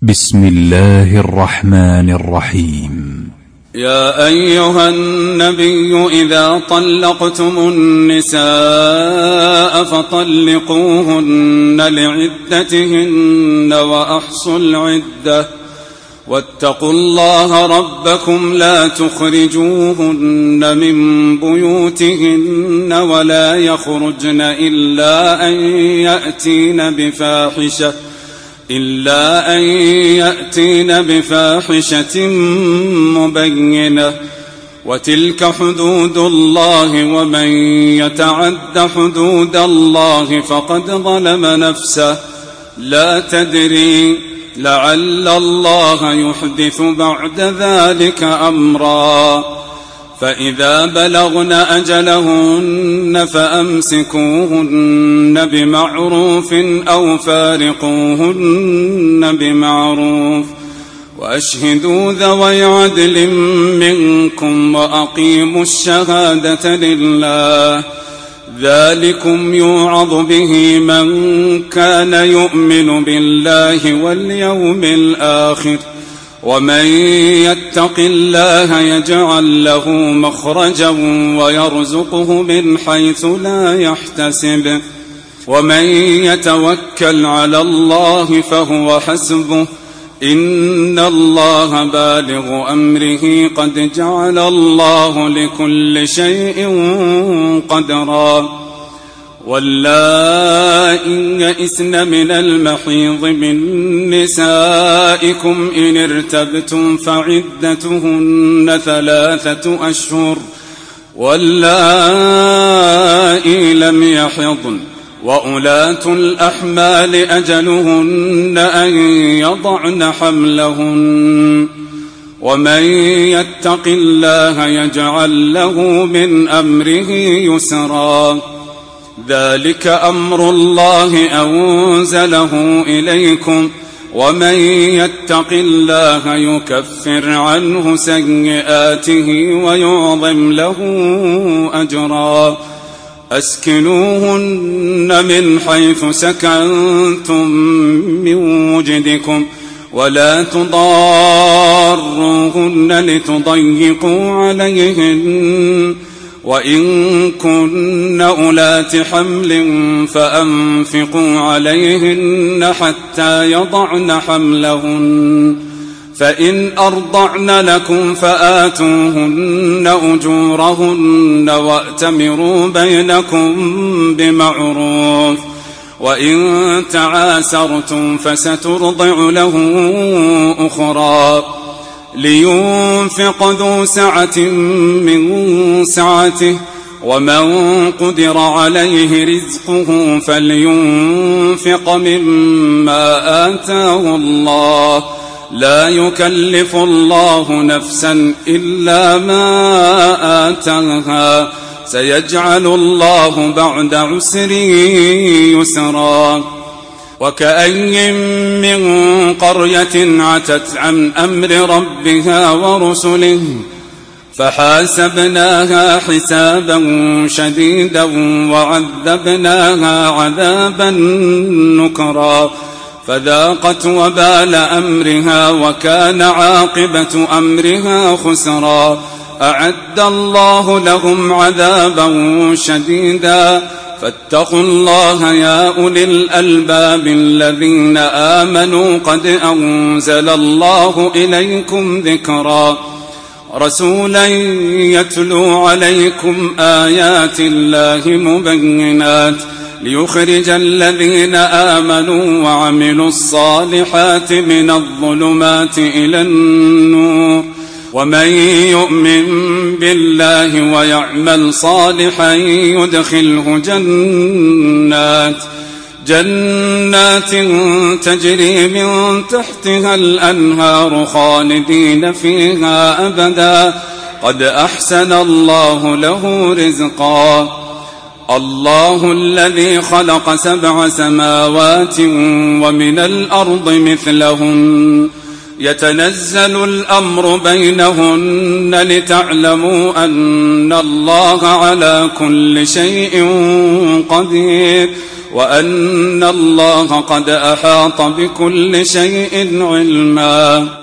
بسم الله الرحمن الرحيم. يا أيها النبي إذا طلقتم النساء فطلقوهن لعدتهن وأحصوا العدة واتقوا الله ربكم لا تخرجوهن من بيوتهن ولا يخرجن إلا أن يأتين بفاحشة مبينة وتلك حدود الله ومن يتعد حدود الله فقد ظلم نفسه لا تدري لعل الله يحدث بعد ذلك أمرا فإذا بلغن أجلهن فأمسكوهن بمعروف أو فارقوهن بمعروف وأشهدوا ذوي عدل منكم وأقيموا الشهادة لله ذلكم يوعظ به من كان يؤمن بالله واليوم الآخر ومن يتق الله يجعل له مخرجا ويرزقه من حيث لا يحتسب ومن يتوكل على الله فهو حسبه إن الله بالغ أمره قد جعل الله لكل شيء قدرا واللائي يئسن من المحيض من نسائكم إن ارتبتم فعدتهن 3 أشهر واللائي لم يحضن وأولاة الأحمال أجلهن أن يضعن حملهن ومن يتق الله يجعل له من أمره يسرا ذلك أمر الله أنزله إليكم ومن يتق الله يكفر عنه سيئاته ويعظم له أجرا أسكنوهن من حيث سكنتم من وجدكم ولا تضاروهن لتضيقوا عليهن وإن كن أولات حمل فأنفقوا عليهن حتى يضعن حملهن فإن أرضعن لكم فآتوهن أجورهن وأتمروا بينكم بمعروف وإن تعاسرتم فسترضع له أخرى لينفق ذو سعة من سعته ومن قدر عليه رزقه فلينفق مما آتاه الله لا يكلف الله نفسا إلا ما آتاها سيجعل الله بعد عسر يسرا وكأي من قرية عتت عن أمر ربها ورسله فحاسبناها حسابا شديدا وعذبناها عذابا نكرا فذاقت وبال أمرها وكان عاقبة أمرها خسرا أعد الله لهم عذابا شديدا فاتقوا الله يا أولي الألباب الذين آمنوا قد أنزل الله إليكم ذكرا رسولا يتلو عليكم آيات الله مبينات ليخرج الذين آمنوا وعملوا الصالحات من الظلمات إلى النور ومن يؤمن بالله ويعمل صالحا يدخله جنات تجري من تحتها الأنهار خالدين فيها أبدا قد أحسن الله له رزقا الله الذي خلق 7 سماوات ومن الأرض مثلهن يتنزل الأمر بينهن لتعلموا أن الله على كل شيء قدير وأن الله قد أحاط بكل شيء علما.